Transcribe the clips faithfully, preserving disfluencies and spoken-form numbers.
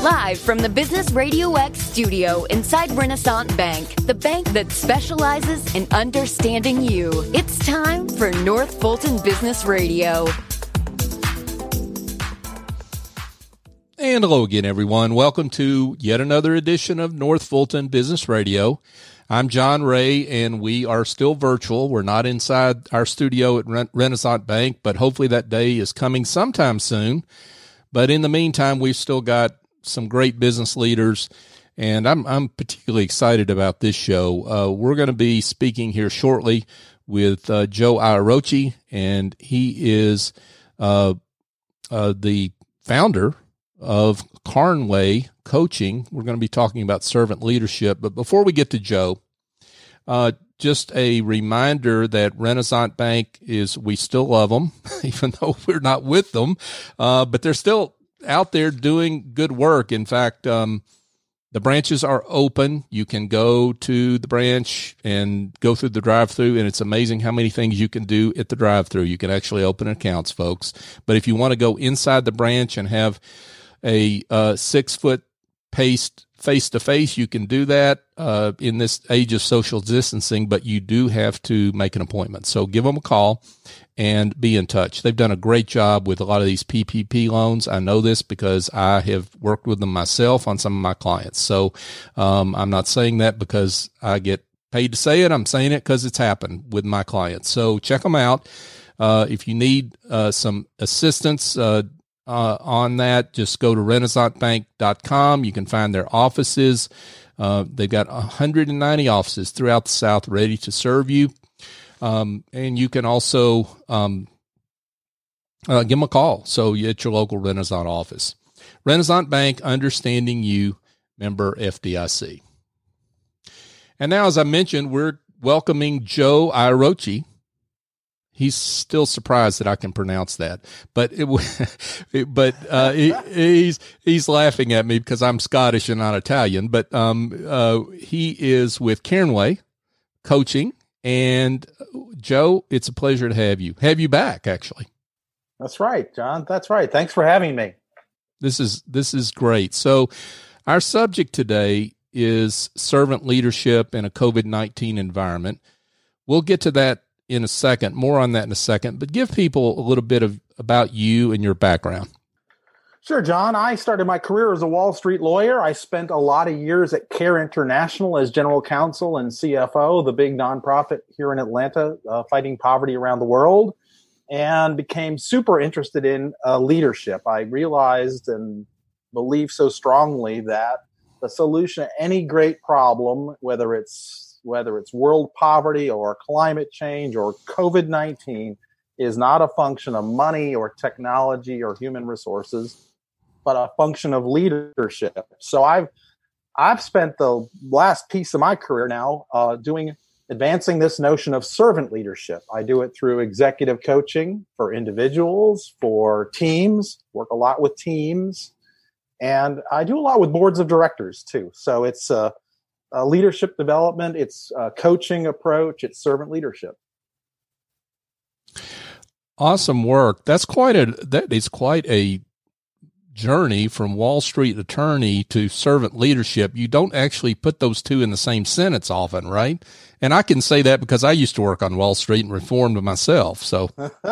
Live from the Business Radio X studio inside Renaissance Bank, the bank that specializes in understanding you. It's time for North Fulton Business Radio. And hello again, everyone. Welcome to yet another edition of North Fulton Business Radio. I'm John Ray, and we are still virtual. We're not inside our studio at Ren- Renaissance Bank, but hopefully that day is coming sometime soon. But in the meantime, we've still got some great business leaders, and I'm I'm particularly excited about this show. Uh, we're going to be speaking here shortly with uh, Joe Iarochi, and he is uh, uh, the founder of Carnway Coaching. We're going to be talking about servant leadership. But before we get to Joe, uh, just a reminder that Renaissance Bank is, we still love them, even though we're not with them, uh, but they're still out there doing good work. In fact, um, the branches are open. You can go to the branch and go through the drive-through, and it's amazing how many things you can do at the drive-through. You can actually open accounts, folks. But if you want to go inside the branch and have a uh, six-foot paced face-to-face, you can do that uh, in this age of social distancing, but you do have to make an appointment. So give them a call and be in touch. They've done a great job with a lot of these P P P loans. I know this because I have worked with them myself on some of my clients. So um, I'm not saying that because I get paid to say it. I'm saying it because it's happened with my clients. So check them out. Uh, if you need uh, some assistance uh, uh, on that, just go to renaissance bank dot com. You can find their offices. Uh, they've got one hundred ninety offices throughout the South ready to serve you. Um, and you can also um, uh, give them a call. So you at your local Renaissance office. Renaissance Bank, understanding you, member F D I C. And now, as I mentioned, we're welcoming Joe Iarochi. He's still surprised that I can pronounce that, but it, but uh, he, he's he's laughing at me because I'm Scottish and not Italian. But um, uh, he is with Carnway Coaching. And Joe, it's a pleasure to have you. Have you back, actually. That's right, John. That's right. Thanks for having me. This is this is great. So our subject today is servant leadership in a COVID nineteen environment. We'll get to that in a second, more on that in a second, but give people a little bit of about you and your background. Sure, John. I started my career as a Wall Street lawyer. I spent a lot of years at CARE International as general counsel and C F O, the big nonprofit here in Atlanta, uh, fighting poverty around the world, and became super interested in uh, leadership. I realized and believe so strongly that the solution to any great problem, whether it's whether it's world poverty or climate change or COVID nineteen, is not a function of money or technology or human resources, but a function of leadership. So I've I've spent the last piece of my career now uh, doing advancing this notion of servant leadership. I do it through executive coaching for individuals, for teams, work a lot with teams, and I do a lot with boards of directors too. So it's a, a leadership development, it's a coaching approach, it's servant leadership. Awesome work. That's quite a that is quite a journey from Wall Street attorney to servant leadership. You don't actually put those two in the same sentence often, right? And I can say that because I used to work on Wall Street and reformed myself. So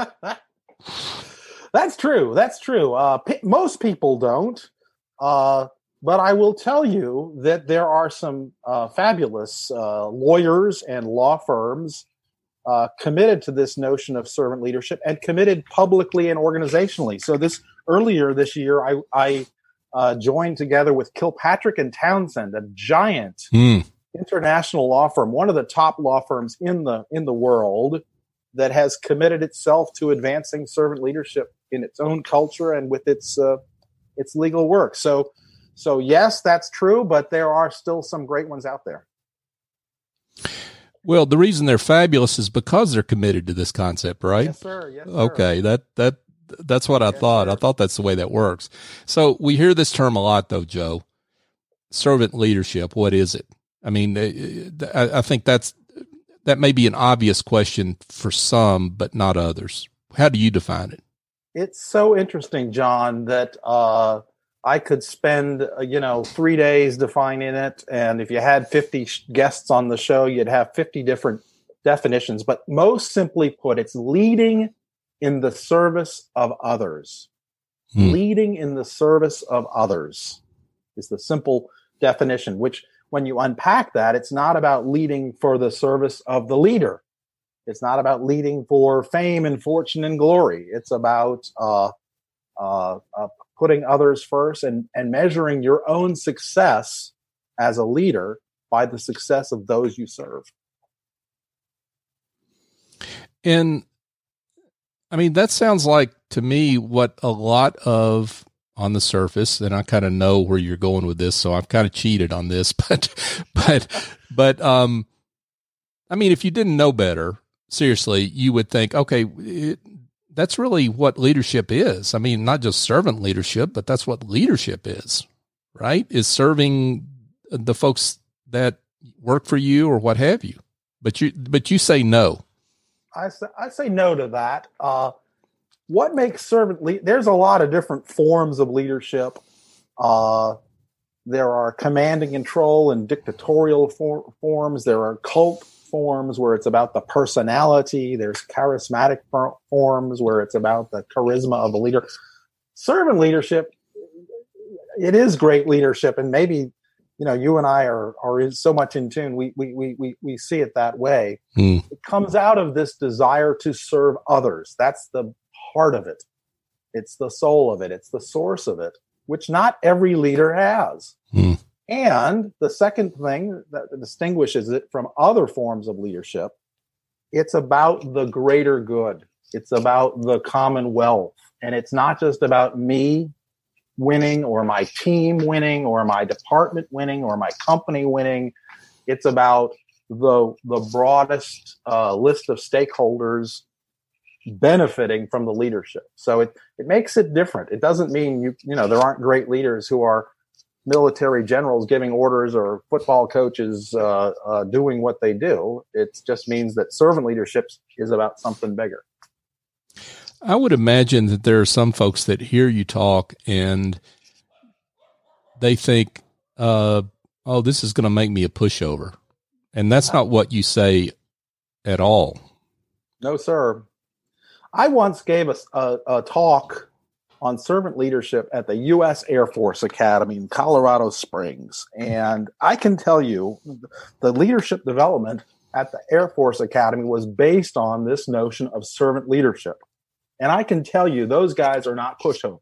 that's true. That's true. Uh, p- most people don't. Uh, but I will tell you that there are some uh, fabulous uh, lawyers and law firms Uh, committed to this notion of servant leadership and committed publicly and organizationally. So this earlier this year, I, I uh, joined together with Kilpatrick and Townsend, a giant mm. international law firm, one of the top law firms in the in the world, that has committed itself to advancing servant leadership in its own culture and with its uh, its legal work. So, so yes, that's true, but there are still some great ones out there. Well, the reason they're fabulous is because they're committed to this concept, right? Yes, sir. Yes, sir. Okay, that that that's what I yes, thought. Sir. I thought that's the way that works. So we hear this term a lot, though, Joe. Servant leadership. What is it? I mean, I, I think that's that may be an obvious question for some, but not others. How do you define it? It's so interesting, John, that uh, I could spend, uh, you know, three days defining it. And if you had fifty sh- guests on the show, you'd have fifty different definitions. But most simply put, it's leading in the service of others. Hmm. Leading in the service of others is the simple definition, which when you unpack that, it's not about leading for the service of the leader. It's not about leading for fame and fortune and glory. It's about uh, uh, uh, putting others first and, and measuring your own success as a leader by the success of those you serve. And I mean, that sounds like to me what a lot of on the surface, and I kind of know where you're going with this, so I've kind of cheated on this, but, but, but, um, I mean, if you didn't know better, seriously, you would think, okay, it, that's really what leadership is. I mean, not just servant leadership, but that's what leadership is, right? Is serving the folks that work for you or what have you. But you, but you say no. I say, I say no to that. Uh, what makes servant lead? There's a lot of different forms of leadership. Uh, there are command and control and dictatorial for, forms. There are cult forms where it's about the personality. There's charismatic forms where it's about the charisma of the leader. Servant leadership, it is great leadership, and maybe you know you and I are are so much in tune. We we we we we see it that way. Mm. It comes out of this desire to serve others. That's the heart of it. It's the soul of it. It's the source of it, which not every leader has. Mm. And the second thing that distinguishes it from other forms of leadership, it's about the greater good. It's about the commonwealth. And it's not just about me winning or my team winning or my department winning or my company winning. It's about the, the broadest uh, list of stakeholders benefiting from the leadership. So it, it makes it different. It doesn't mean, you you know, there aren't great leaders who are military generals giving orders or football coaches uh, uh, doing what they do. It just means that servant leadership is about something bigger. I would imagine that there are some folks that hear you talk and they think, uh, oh, this is going to make me a pushover. And that's not what you say at all. No, sir. I once gave a, a, a talk on servant leadership at the U S Air Force Academy in Colorado Springs. And I can tell you the leadership development at the Air Force Academy was based on this notion of servant leadership. And I can tell you those guys are not pushovers.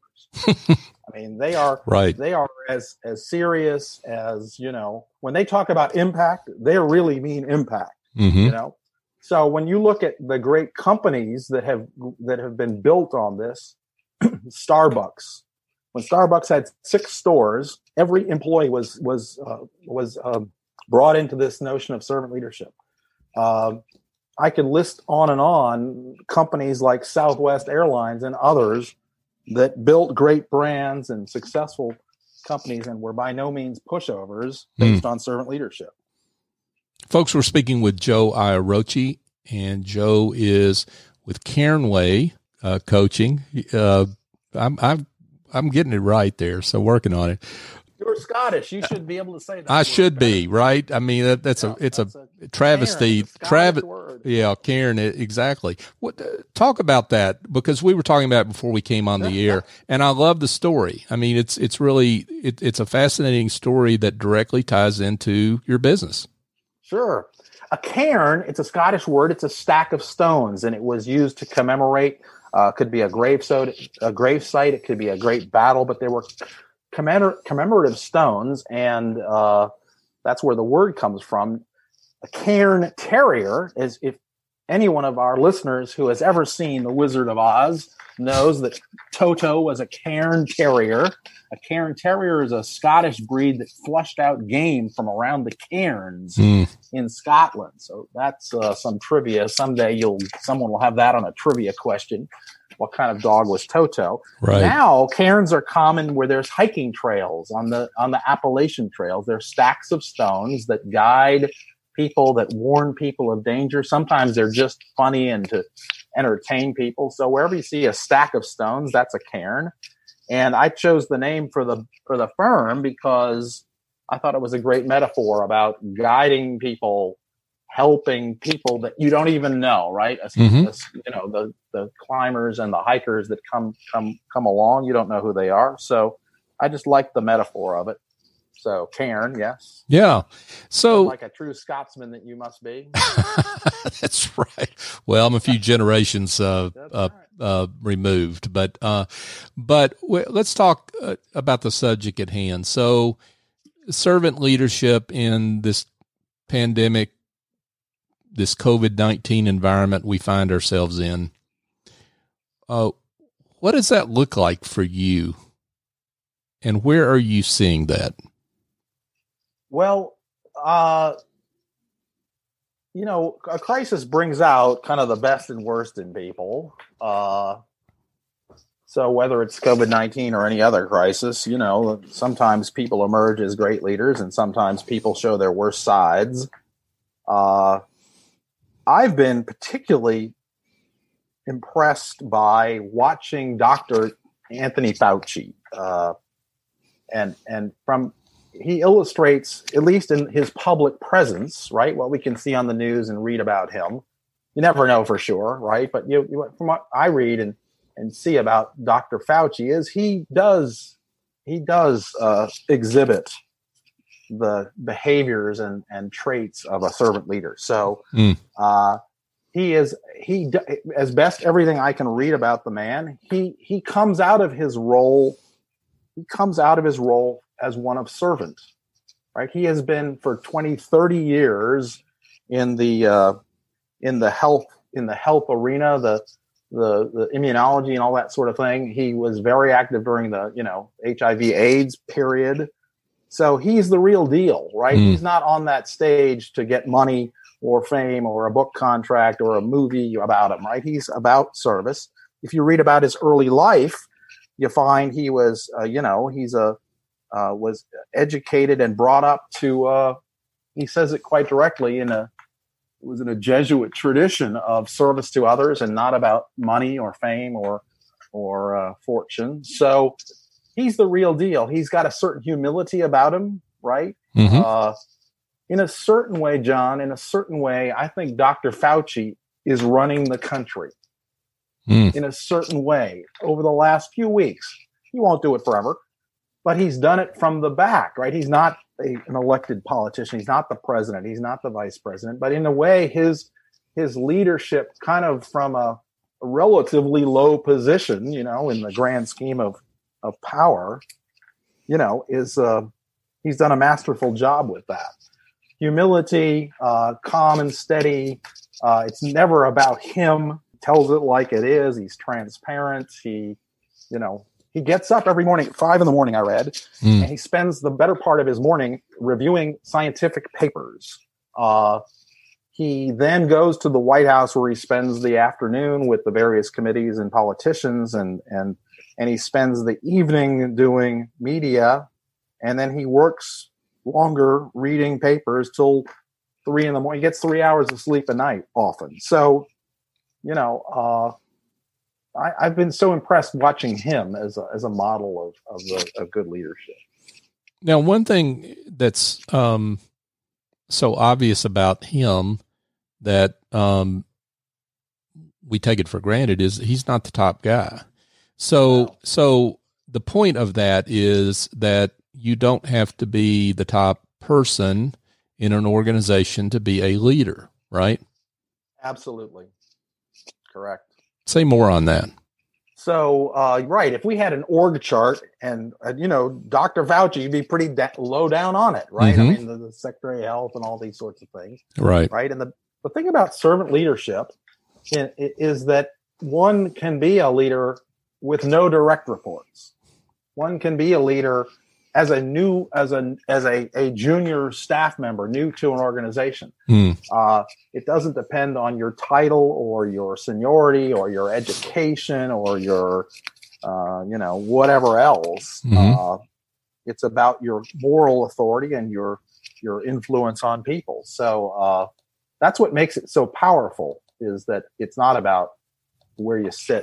I mean, they are right. They are as, as serious as, you know, when they talk about impact, they really mean impact, mm-hmm. you know? So when you look at the great companies that have, that have been built on this, Starbucks. When Starbucks had six stores, every employee was was uh, was uh, brought into this notion of servant leadership. Uh, I could list on and on companies like Southwest Airlines and others that built great brands and successful companies and were by no means pushovers based mm. on servant leadership. Folks, we're speaking with Joe Iarocci, and Joe is with Cairnway Uh, coaching. Uh, I'm, I'm, I'm getting it right there. So working on it. You're Scottish. You should be able to say that. I should be, right? I mean, that, that's yeah, a, it's a, a travesty. Travis, yeah, Karen, exactly. What, uh, talk about that, because we were talking about it before we came on the air, and I love the story. I mean, it's, it's really, it, it's a fascinating story that directly ties into your business. Sure. A cairn, it's a Scottish word. It's a stack of stones, and it was used to commemorate Uh, could be a grave so a grave site. It could be a great battle, but there were commemor- commemorative stones, and uh, that's where the word comes from. A cairn terrier is, if any one of our listeners who has ever seen The Wizard of Oz knows that Toto was a cairn terrier. A cairn terrier is a Scottish breed that flushed out game from around the cairns mm. in Scotland. So that's uh, some trivia. Someday you'll someone will have that on a trivia question. What kind of dog was Toto? Right. Now cairns are common where there's hiking trails on the on the Appalachian trails. They're stacks of stones that guide people, that warn people of danger. Sometimes they're just funny and to entertain people. So wherever you see a stack of stones, that's a cairn. And I chose the name for the for the firm because I thought it was a great metaphor about guiding people, helping people that you don't even know, right? As, Mm-hmm. as, you know, the, the climbers and the hikers that come come come along, you don't know who they are. So I just like the metaphor of it. So Cairn, yes. Yeah. So like a true Scotsman that you must be. That's right. Well, I'm a few generations uh, uh, right. uh, removed, but uh, but w- let's talk uh, about the subject at hand. So, servant leadership in this pandemic, this COVID nineteen environment we find ourselves in. Uh, what does that look like for you, and where are you seeing that? Well, uh, you know, a crisis brings out kind of the best and worst in people. Uh, so whether it's COVID nineteen or any other crisis, you know, sometimes people emerge as great leaders and sometimes people show their worst sides. Uh, I've been particularly impressed by watching Doctor Anthony Fauci. Uh, and, and from, he illustrates, at least in his public presence, right, what we can see on the news and read about him. You never know for sure, right? But you, you from what I read and, and see about Doctor Fauci is he does he does uh, exhibit the behaviors and, and traits of a servant leader. So Mm. uh, he is he as best everything I can read about the man. He he comes out of his role. He comes out of his role as one of servant, right? He has been for twenty, thirty years in the, uh, in the health, in the health arena, the, the, the immunology and all that sort of thing. He was very active during the, you know, H I V AIDS period. So he's the real deal, right? Mm. He's not on that stage to get money or fame or a book contract or a movie about him, right? He's about service. If you read about his early life, you find he was, uh, you know, he's a, Uh, was educated and brought up to, uh, he says it quite directly, in a, it was in a Jesuit tradition of service to others and not about money or fame or, or uh, fortune. So he's the real deal. He's got a certain humility about him, right? Mm-hmm. Uh, in a certain way, John, in a certain way, I think Doctor Fauci is running the country Mm. in a certain way over the last few weeks. He won't do it forever. But he's done it from the back, right? He's not a, an elected politician. He's not the president. He's not the vice president. But in a way, his his leadership, kind of from a, a relatively low position, you know, in the grand scheme of of power, you know, is uh, he's done a masterful job with that. Humility, uh, calm and steady. Uh, it's never about him. He tells it like it is. He's transparent. He, you know. He gets up every morning at five in the morning, I read, Mm. and he spends the better part of his morning reviewing scientific papers. Uh, he then goes to the White House where he spends the afternoon with the various committees and politicians, and, and, and he spends the evening doing media, and then he works longer reading papers till three in the morning. He gets three hours of sleep a night often. So, you know, uh, I, I've been so impressed watching him as a, as a model of, of, the, of good leadership. Now, one thing that's um, so obvious about him that um, we take it for granted is he's not the top guy. So, No. so the point of that is that you don't have to be the top person in an organization to be a leader, right? Absolutely. Correct. Say more on that. So, uh, right, if we had an org chart and, uh, you know, Doctor Fauci, you'd be pretty da- low down on it, right? Mm-hmm. I mean, the, the Secretary of Health and all these sorts of things, Right. right? And the, the thing about servant leadership is, is that one can be a leader with no direct reports. One can be a leader as a new, as a, as a, a junior staff member, new to an organization. Mm. Uh, it doesn't depend on your title or your seniority or your education or your, uh, you know, whatever else. Mhm. Uh, it's about your moral authority and your, your influence on people. So, uh, that's what makes it so powerful, is that it's not about where you sit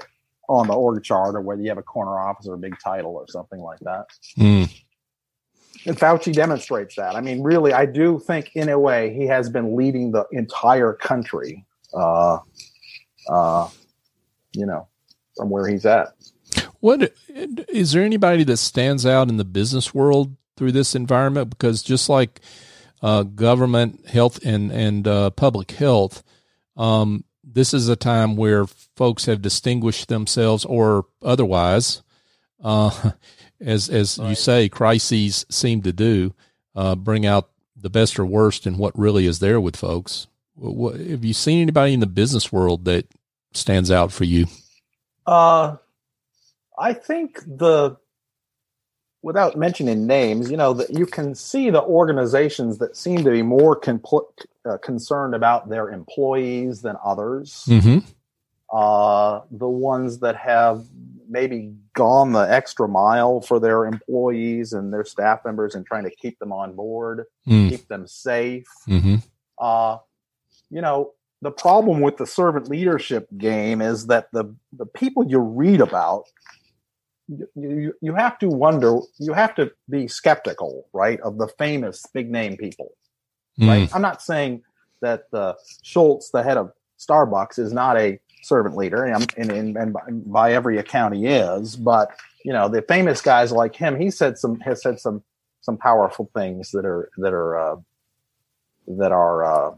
on the org chart, or whether you have a corner office or a big title or something like that. Mm. And Fauci demonstrates that. I mean, really, I do think, in a way, he has been leading the entire country, uh, uh, you know, from where he's at. What is there anybody that stands out in the business world through this environment? Because just like uh, government, health, and and uh, public health, um, this is a time where folks have distinguished themselves, or otherwise, uh, as as right. you say, crises seem to do, uh, bring out the best or worst in what really is there with folks. What, have you seen anybody in the business world that stands out for you? Uh, I think the, without mentioning names, you know, that you can see the organizations that seem to be more compl- uh, concerned about their employees than others. Mm-hmm. Uh, the ones that have maybe gone the extra mile for their employees and their staff members and trying to keep them on board, mm. keep them safe. Mm-hmm. Uh, you know, the problem with the servant leadership game is that the, the people you read about, you, you, you have to wonder, you have to be skeptical, right, of the famous big name people. Mm. Right? I'm not saying that uh, Schultz, the head of Starbucks, is not a servant leader, and, and, and by every account he is, but you know, the famous guys like him, he said some has said some some powerful things that are that are uh, that are uh,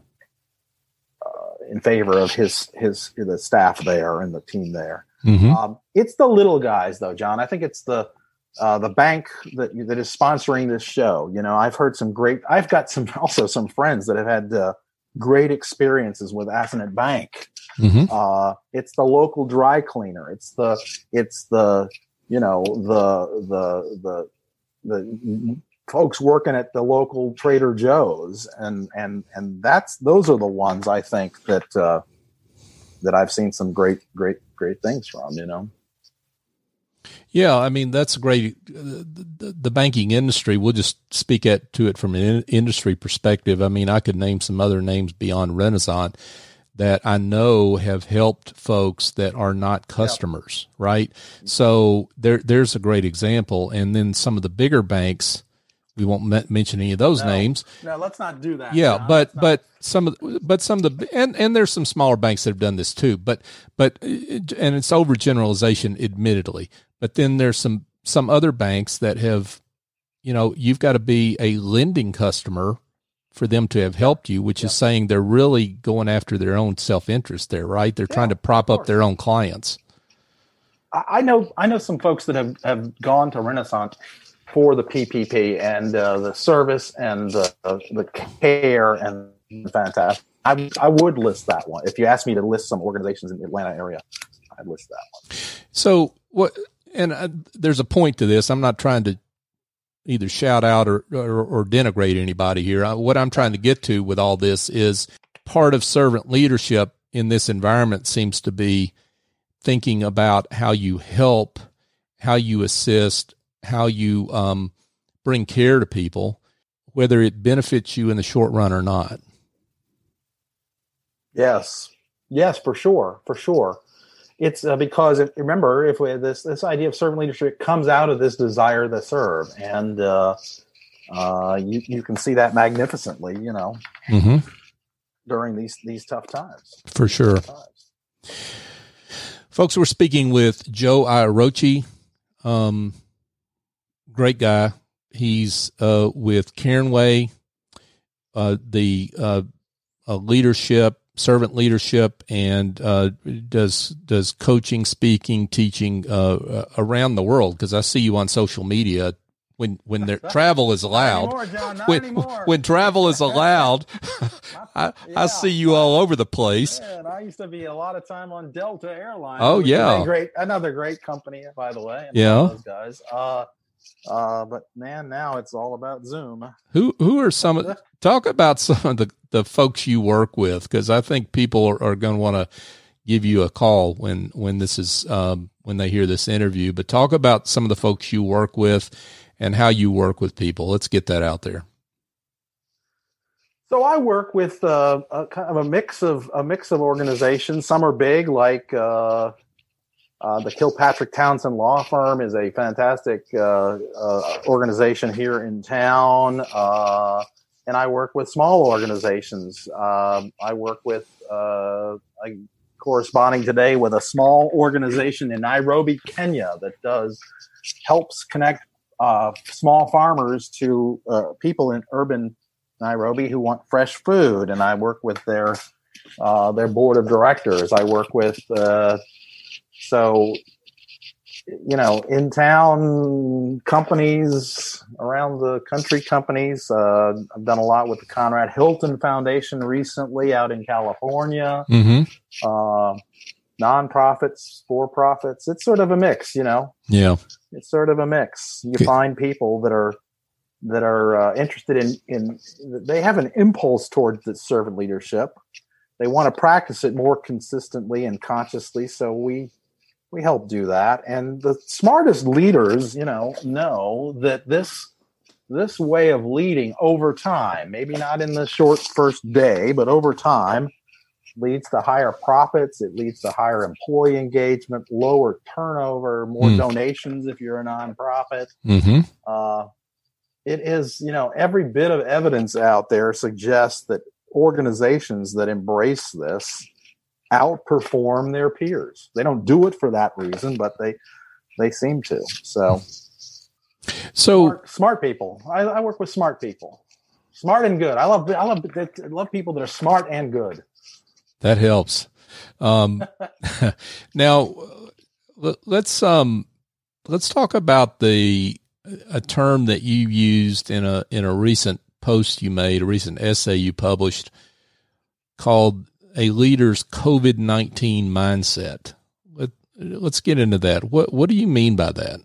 uh, in favor of his his the staff there and the team there. Mm-hmm. Um, it's the little guys, though, John. I think it's the uh, the bank that that is sponsoring this show. You know, I've heard some great. I've got some also some friends that have had uh, great experiences with Assonet Bank. Mm-hmm. Uh, it's the local dry cleaner. It's the, it's the, you know, the, the, the, the folks working at the local Trader Joe's. And, and, and that's, those are the ones I think that, uh, that I've seen some great, great, great things from, you know? Yeah. I mean, that's great. The, the banking industry, we'll just speak at, to it from an in, industry perspective. I mean, I could name some other names beyond Renaissance that I know have helped folks that are not customers, yep. right? So there, there's a great example. And then some of the bigger banks, we won't m- mention any of those no, names. No, let's not do that. Yeah, no, but not. but some of the, but some of the and, and there's some smaller banks that have done this too. But but and it's overgeneralization, admittedly. But then there's some some other banks that have, you know, you've got to be a lending customer for them to have helped you, which yeah. is saying they're really going after their own self-interest there, right? They're yeah, trying to prop up their own clients. I know I know some folks that have, have gone to Renaissance for the P P P and uh, the service and the, uh, the care and fantastic. I, I would list that one. If you asked me to list some organizations in the Atlanta area, I'd list that one. So what, and uh, there's a point to this. I'm not trying to either shout out or, or, or denigrate anybody here. What I'm trying to get to with all this is part of servant leadership in this environment seems to be thinking about how you help, how you assist, how you um, bring care to people, whether it benefits you in the short run or not. Yes. Yes, for sure. For sure. It's uh, because if, remember, if we, this this idea of servant leadership comes out of this desire to serve, and uh, uh, you you can see that magnificently, you know, mm-hmm. during these these tough times. For sure, folks. We're speaking with Joe Iarocci, um, great guy. He's uh, with Cairnway, uh, the uh, uh, leadership. servant leadership, and uh, does does coaching, speaking, teaching uh, uh, around the world. Because I see you on social media when when their travel is allowed. Not anymore, John, not when anymore. when travel is allowed, I, yeah. I see you all over the place. Man, I used to be a lot of time on Delta Airlines. Oh yeah, great, another great company, by the way. Yeah, those guys. Uh, uh, but man, now it's all about Zoom. Who who are some of talk about some of the, the folks you work with, because I think people are, are going to want to give you a call when when this is um, when they hear this interview. But talk about some of the folks you work with and how you work with people. Let's get that out there. So I work with uh, a kind of a mix of a mix of organizations. Some are big, like uh, Uh, the Kilpatrick Townsend Law Firm is a fantastic uh, uh, organization here in town, uh, and I work with small organizations. Uh, I work with, uh, I'm corresponding today with a small organization in Nairobi, Kenya, that does helps connect uh, small farmers to uh, people in urban Nairobi who want fresh food, and I work with their uh, their board of directors. I work with uh, So, you know, in town companies, around the country companies. Uh, I've done a lot with the Conrad Hilton Foundation recently out in California. Mm-hmm. Uh, nonprofits, for-profits. It's sort of a mix, you know. Yeah. It's sort of a mix. You okay. find people that are that are uh, interested in, in, they have an impulse towards the servant leadership. They want to practice it more consistently and consciously. So we, We help do that. And the smartest leaders, you know, know that this this way of leading over time, maybe not in the short first day, but over time, leads to higher profits. It leads to higher employee engagement, lower turnover, more mm. donations if you're a nonprofit. Mm-hmm. Uh, it is, you know, every bit of evidence out there suggests that organizations that embrace this outperform their peers. They don't do it for that reason, but they they seem to. So, so smart, smart people. I, I work with smart people, smart and good. I love I love I love people that are smart and good. That helps. Um, now, let's um let's talk about the a term that you used in a in a recent post you made, a recent essay you published, called a leader's COVID nineteen mindset. Let, let's get into that. What what do you mean by that?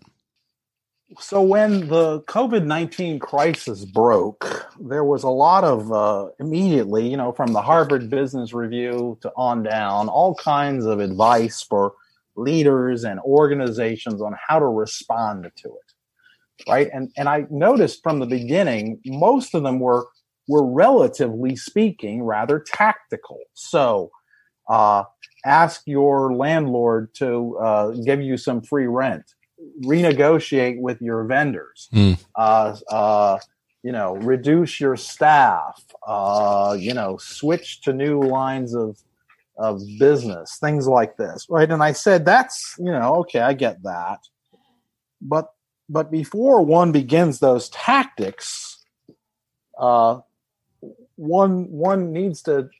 So when the COVID nineteen crisis broke, there was a lot of uh, immediately, you know, from the Harvard Business Review to on down, all kinds of advice for leaders and organizations on how to respond to it, right? And and I noticed from the beginning, most of them were were relatively speaking rather tactical. So uh, ask your landlord to uh, give you some free rent, renegotiate with your vendors, mm. uh, uh, you know, reduce your staff, uh, you know, switch to new lines of of business, things like this, right? And I said, that's, you know, okay, I get that. But, but before one begins those tactics, uh, One one needs to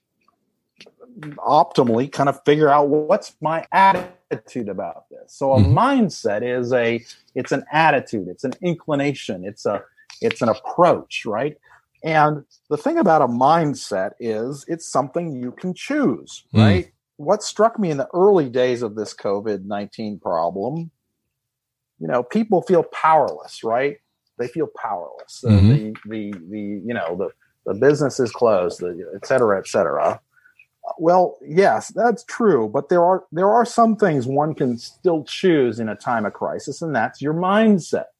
optimally kind of figure out what's my attitude about this. So a mm-hmm. mindset is a it's an attitude, it's an inclination, it's a it's an approach, right? And the thing about a mindset is it's something you can choose, mm. right? What struck me in the early days of this COVID nineteen problem, you know, people feel powerless, right? They feel powerless. Mm-hmm. The, the the the you know the The business is closed, et cetera, et cetera. Well, yes, that's true, but there are there are some things one can still choose in a time of crisis, and that's your mindset.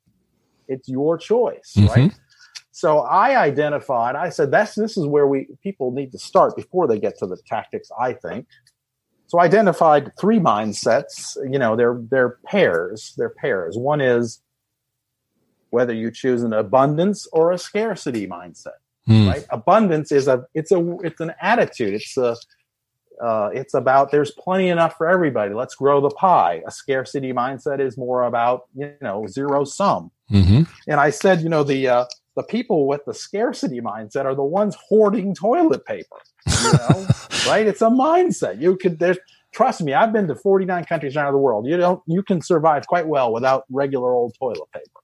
It's your choice, mm-hmm. right? So I identified. I said that's this is where we people need to start before they get to the tactics, I think. So I identified three mindsets. You know, they're they're pairs. They're pairs. One is whether you choose an abundance or a scarcity mindset. Mm. Right? Abundance is a it's a it's an attitude. It's a uh, it's about there's plenty enough for everybody. Let's grow the pie. A scarcity mindset is more about, you know, zero sum. Mm-hmm. And I said, you know, the uh, the people with the scarcity mindset are the ones hoarding toilet paper. You know, right? It's a mindset. You could there's trust me. I've been to forty-nine countries around the world. You don't you can survive quite well without regular old toilet paper.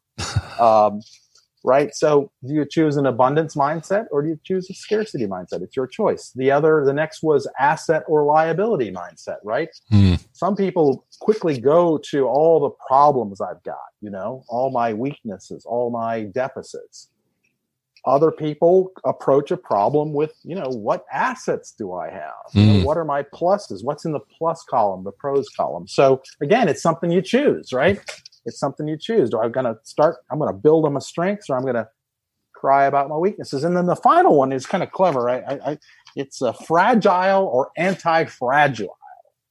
Um, Right. So do you choose an abundance mindset or do you choose a scarcity mindset? It's your choice. The other, the next was asset or liability mindset, right? Mm. Some people quickly go to all the problems I've got, you know, all my weaknesses, all my deficits. Other people approach a problem with, you know, what assets do I have? Mm. You know, what are my pluses? What's in the plus column, the pros column? So again, it's something you choose, right? It's something you choose. Do I'm going to start, I'm going to build on my strengths or I'm going to cry about my weaknesses. And then the final one is kind of clever. I, I, I, it's a fragile or anti-fragile,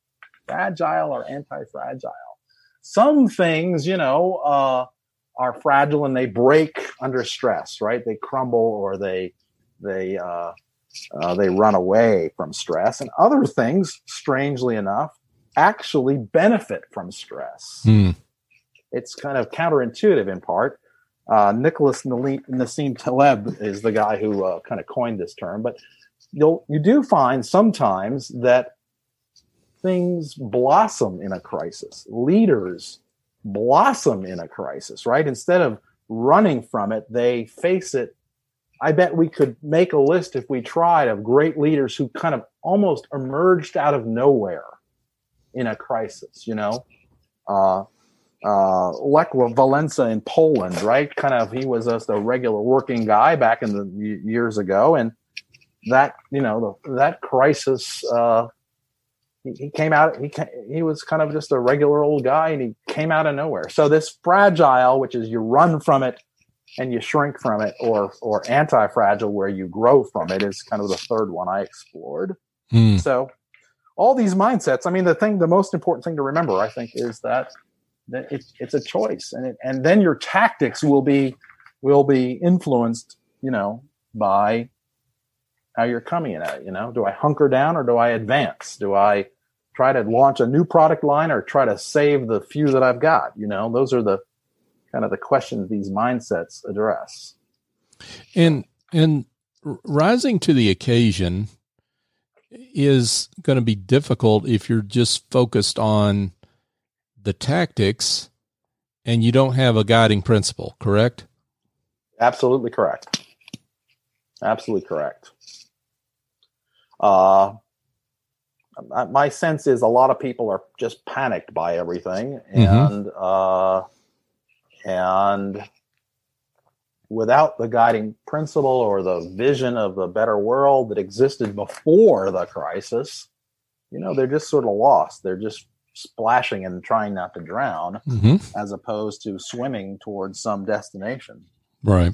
fragile or anti-fragile? Some things, you know, uh, are fragile and they break under stress, right? They crumble or they they uh, uh, they run away from stress. And other things, strangely enough, actually benefit from stress. Hmm. It's kind of counterintuitive in part. Uh, Nicholas Nassim Taleb is the guy who uh, kind of coined this term, but you'll you do find sometimes that things blossom in a crisis. Leaders blossom in a crisis, right? Instead of running from it, they face it. I bet we could make a list if we tried of great leaders who kind of almost emerged out of nowhere in a crisis, you know? Uh, uh, Lech Walesa in Poland, right? Kind of, he was just a regular working guy back in the years ago. And that, you know, the, that crisis, uh, He, he came out, he he was kind of just a regular old guy and he came out of nowhere. So this fragile, which is you run from it and you shrink from it, or or anti-fragile where you grow from it, is kind of the third one I explored. Mm. So all these mindsets, I mean, the thing, the most important thing to remember, I think, is that, that it, it's a choice. And it, and then your tactics will be, will be influenced, you know, by how you're coming at it. You know, do I hunker down or do I advance? Do I try to launch a new product line or try to save the few that I've got? You know, those are the kind of the questions these mindsets address. And, and rising to the occasion is going to be difficult if you're just focused on the tactics and you don't have a guiding principle, correct? Absolutely correct. Absolutely correct. Uh, my sense is a lot of people are just panicked by everything, and mm-hmm. uh, and without the guiding principle or the vision of the better world that existed before the crisis, you know, they're just sort of lost. They're just splashing and trying not to drown, mm-hmm. as opposed to swimming towards some destination. Right.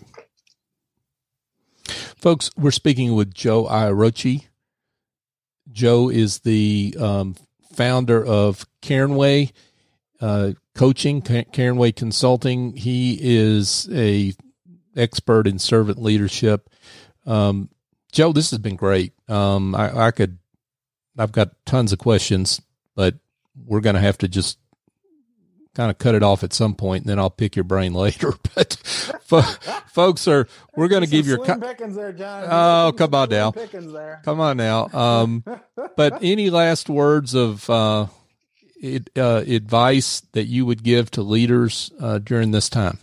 Folks, we're speaking with Joe Iarocci. Joe is the um, founder of Cairnway uh, Coaching, Cairnway Consulting. He is a expert in servant leadership. Um, Joe, this has been great. Um, I, I could, I've got tons of questions, but we're going to have to just kind of cut it off at some point, and then I'll pick your brain later. But fo- folks are, we're going to give your, slim pickings there, John. Oh, come on now. There. Come on now. Um, but any last words of, uh, it, uh, advice that you would give to leaders, uh, during this time?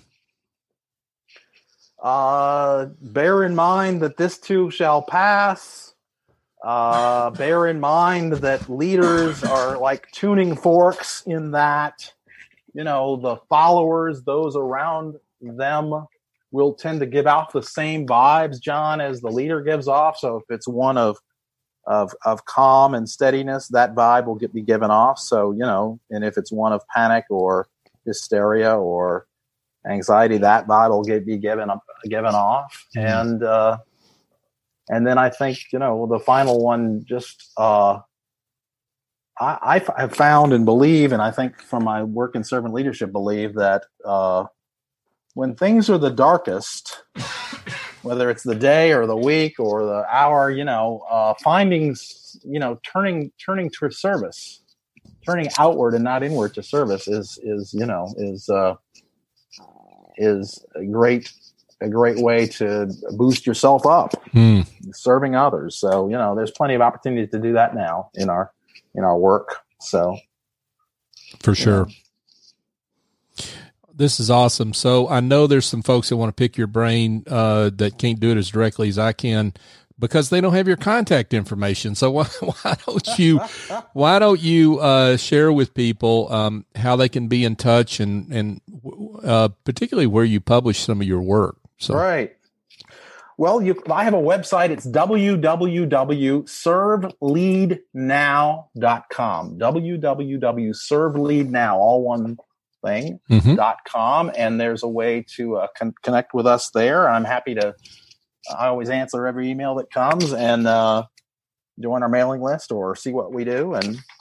Uh, bear in mind that this too shall pass. Uh, bear in mind that leaders are like tuning forks in that, you know, the followers, those around them, will tend to give off the same vibes, John, as the leader gives off. So if it's one of of of calm and steadiness, that vibe will get be given off. So, you know, and if it's one of panic or hysteria or anxiety, that vibe will get be given up, given off. Mm-hmm. And uh, and then I think, you know, the final one, just uh, I, I have found and believe, and I think from my work in servant leadership, believe that uh, when things are the darkest, whether it's the day or the week or the hour, you know, uh, finding, you know, turning turning to service, turning outward and not inward to service is is you know is uh, is a great a great way to boost yourself up, mm. serving others. So, you know, there's plenty of opportunities to do that now in our in our work. So for sure. Know. This is awesome. So I know there's some folks that want to pick your brain uh, that can't do it as directly as I can because they don't have your contact information. So why, why don't you why don't you uh, share with people um, how they can be in touch and and uh, particularly where you publish some of your work? So. Right. Well, you, I have a website. It's w w w dot serve lead now dot com. w w w dot serve lead now, all one thing, mm-hmm. dot com. And there's a way to uh, con- connect with us there. I'm happy to, I always answer every email that comes and uh, join our mailing list or see what we do. And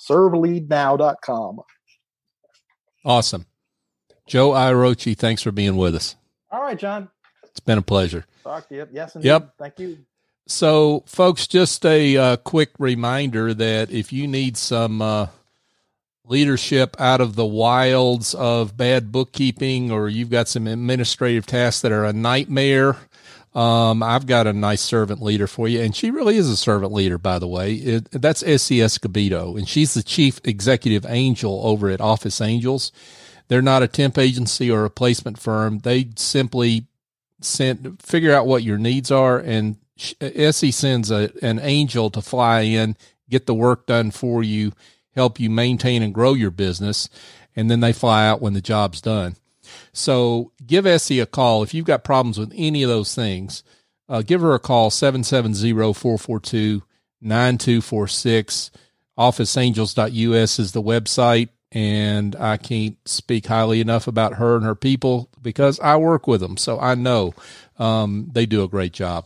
serve lead now dot com. Awesome. Joe Iarocci, thanks for being with us. All right, John. It's been a pleasure. Talk to you. Yes, indeed. Yep. Thank you. So, folks, just a uh, quick reminder that if you need some uh, leadership out of the wilds of bad bookkeeping, or you've got some administrative tasks that are a nightmare, um, I've got a nice servant leader for you. And she really is a servant leader, by the way. It, that's Essie Escobedo, and she's the chief executive angel over at Office Angels. They're not a temp agency or a placement firm. They simply send, figure out what your needs are, and Essie sends a, an angel to fly in, get the work done for you, help you maintain and grow your business, and then they fly out when the job's done. So give Essie a call. If you've got problems with any of those things, uh, give her a call, seven seven zero, four four two, nine two four six. office angels dot U S is the website, and I can't speak highly enough about her and her people because I work with them, so I know um, they do a great job.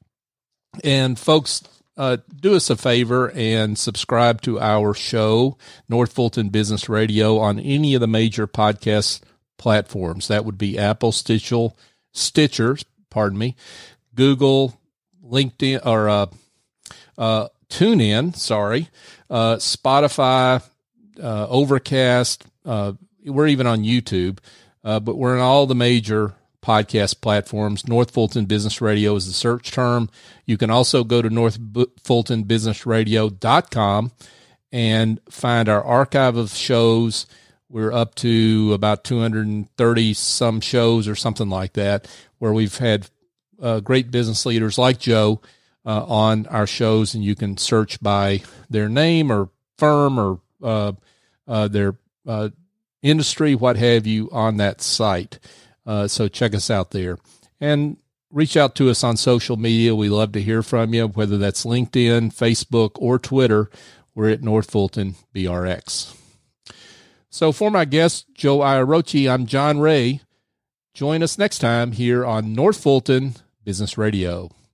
And folks, uh, do us a favor and subscribe to our show, North Fulton Business Radio, on any of the major podcast platforms. That would be Apple, Stitcher, Stitcher, pardon me, Google, LinkedIn, or uh, uh, TuneIn, sorry, uh, Spotify, uh, Overcast. Uh, we're even on YouTube, uh, but we're in all the major podcast platforms. North Fulton Business Radio is the search term. You can also go to north fulton business radio dot com and find our archive of shows. We're up to about two hundred thirty some shows or something like that, where we've had uh, great business leaders like Joe uh, on our shows, and you can search by their name or firm or uh, uh, their uh, industry, what have you, on that site. Uh, so check us out there, and reach out to us on social media. We love to hear from you, whether that's LinkedIn, Facebook, or Twitter. We're at North Fulton B R X. So for my guest, Joe Iarocci, I'm John Ray. Join us next time here on North Fulton Business Radio.